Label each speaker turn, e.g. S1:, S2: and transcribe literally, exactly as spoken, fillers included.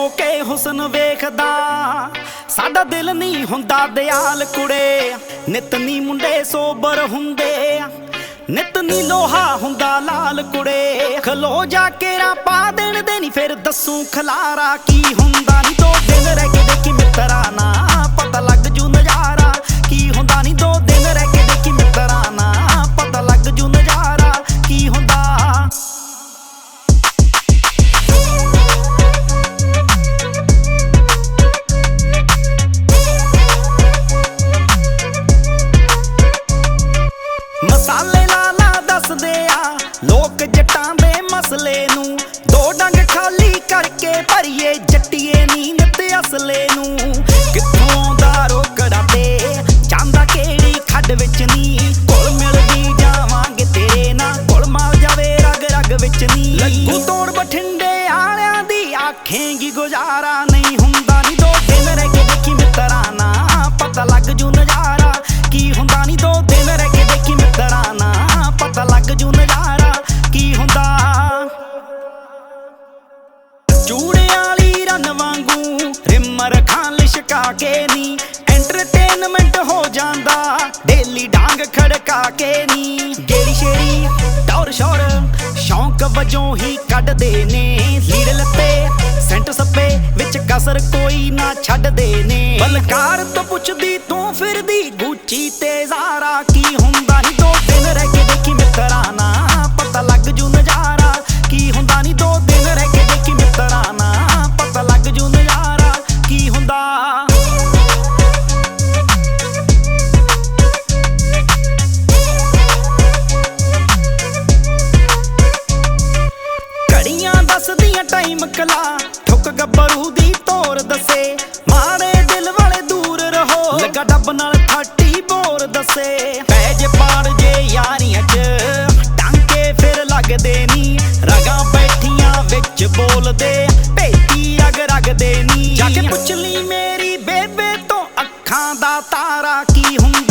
S1: ਹੋ ਕੇ ਹੁਸਨ ਵੇਖਦਾ ਸਾਡਾ ਦਿਲ ਨਹੀਂ ਹੁੰਦਾ ਦਿਆਲ ਕੁੜੇ। ਨਿਤ ਨੀ ਮੁੰਡੇ ਸੋਬਰ ਹੁੰਦੇ ਨਿਤ ਨੀ ਲੋਹਾ ਹੁੰਦਾ ਲਾਲ ਕੁੜੇ। ਖਲੋ ਜਾ ਕੇ ਰਾ ਪਾ ਦੇਣ ਦੇ ਨੀ ਫਿਰ ਦੱਸੂ ਖਲਾਰਾ ਕੀ ਹੁੰਦਾ ਨੀ। ਦੋ ਦਿਨ ਰਹਿ ਕੇ ਦੇਖੀ ਮਿੱਤਰਾ ਨਾ ਪਤਾ ਲੱਗ ਜੂ ਨਜ਼ਾਰਾ ਕੀ ਹੁੰਦਾ ਨੀ। ਦੋ ਦਿਨ ਰਹਿ ਕੇ ਦੇਖੀ ਮਿੱਤਰਾ ਨਾ ਪਤਾ ਲੱਗ ਜੂ ਨਜ਼ਾਰਾ ਕੀ ਹੁੰਦਾ। ਮਸਾਲੇ ਲਾਲਾ ਦੱਸਦੇ ਆ ਲੋਕ ਜੱਟਾਂ ਦੇ ਮਸਲੇ ਨੂੰ। ਦੋ ਡੰਗ ਖਾਲੀ ਕਰਕੇ ਭਰੀਏ ਜੱਟੀਏ ਨੀ ਨਿੱਤ ਅਸਲੇ ਨੂੰ। ਕਿੱਥੋਂ ਦਾ ਰੋਕੜਾ ਤੇ ਜਾਂਦਾ ਕਿਹੜੀ ਖੱਡ ਵਿੱਚ ਨੀ। ਘੁਲ ਮਿਲਦੀ ਜਾਵਾਂਗੇ ਤੇਰੇ ਨਾਲ ਘੁਲ ਮਾਰ ਜਾਵੇ ਰਗ ਰਗ ਵਿੱਚ ਨੀ। ਲੱਗੂ ਤੋੜ ਬਠਿੰਡੇ ਆਲਿਆਂ ਦੀ ਆਖੇਂਗੀ ਗੁਜ਼ਾਰਾ ਨਹੀਂ ਹੁੰਦਾ ਨੀ। ਦੋ ਦਿਨ ਰਹਿ ਕੇ ਦੇਖੀ ਮਿੱਤਰਾ ਨਾ ਪਤਾ ਲੱਗ ਜੂ ਨਜ਼ਾਰਾ ਕੀ ਹੁੰਦਾ ਨੀ। ਦੋ ਦਿਨ ਰਹਿ ਕੇ ਦੇਖੀ ਮਿੱਤਰਾ ਨਾ ਪਤਾ ਲੱਗ ਜੂ ਨਜ਼ਾਰਾ ਕੀ ਹੁੰਦਾ। ਚੂੜੇ ਵਾਲੀ ਰਨ ਵਾਂਗੂ ਰਿਮਰ ਖਾਂ ਲਿਸ਼ਕਾ ਕੇ ਨੀ। ਐਂਟਰਟੇਨਮੈਂਟ ਹੋ ਜਾਂਦਾ ਡੇਲੀ ਡਾਂਗ ਖੜਕਾ ਕੇ ਨੀ। ਗੇੜੀ ਸ਼ੇਰੀ ਟੌਰ ਸ਼ੌਰ ਸ਼ੌਂਕ ਵਜੋਂ ਹੀ ਕੱਢਦੇ ਨੇ। ਲੀੜ ਲੱਤੇ ਸੈਂਟ ਸੱਪੇ ਵਿੱਚ ਕਸਰ ਕੋਈ ਨਾ ਛੱਡਦੇ ਨੇ। ਬਲਕਾਰ ਤੋਂ ਪੁੱਛਦੀ ਤੂੰ ਫਿਰਦੀ ਗੁੱਚੀ ਤੇ ਜ਼ਾਰਾ ਕੀ ਹੁੰਦਾ ਨੀ। ਦੋ ਦਿਨ ਰਹਿ ਕੇ ਦੇਖੀ ਮਿੱਤਰਾ ਨਾ ਪਤਾ ਲੱਗ ਜੂ ਨਜ਼ਾਰਾ ਕੀ ਹੁੰਦਾ ਨੀ। ਦੋ ਦਿਨ ਰਹਿ ਕੇ ਦੇਖੀ ਮਿੱਤਰਾ ਨਾ ਪਤਾ ਲੱਗ ਜੂ ਨਜ਼ਾਰਾ ਕੀ ਹੁੰਦਾ। ਘੜੀਆਂ ਦੱਸਦੀਆਂ ਟਾਈਮ ਕਲਾ ਠੁੱਕ ਗੱਭਰੂ ਦੀ ਤੋਰ ਦੱਸੇ। ਮਾੜੇ ਦਿਲ ਵਾਲੇ ਦੂਰ ਰਹੋ ਲੱਗਾ ਡੱਬ ਨਾਲ ਥਾਟੀ ਬੋਰ ਦੱਸੇ। ਪੈ ਜੇ ਪਾੜ ਜੇ ਯਾਰੀਆਂ ਚ ਟਾਂਕੇ ਫਿਰ ਲੱਗਦੇ ਨੀ। ਰਗਾਂ ਬੈਠੀਆਂ ਵਿੱਚ ਬੋਲਦੇ ਭੇਤੀ ਰਗ ਰਗਦੇ ਨੀ। ਜਾ ਕੇ ਪੁੱਛ ਲਈ ਮੇਰੀ ਬੇਬੇ ਤੋਂ ਅੱਖਾਂ ਦਾ ਤਾਰਾ ਕੀ ਹੁੰਦਾ।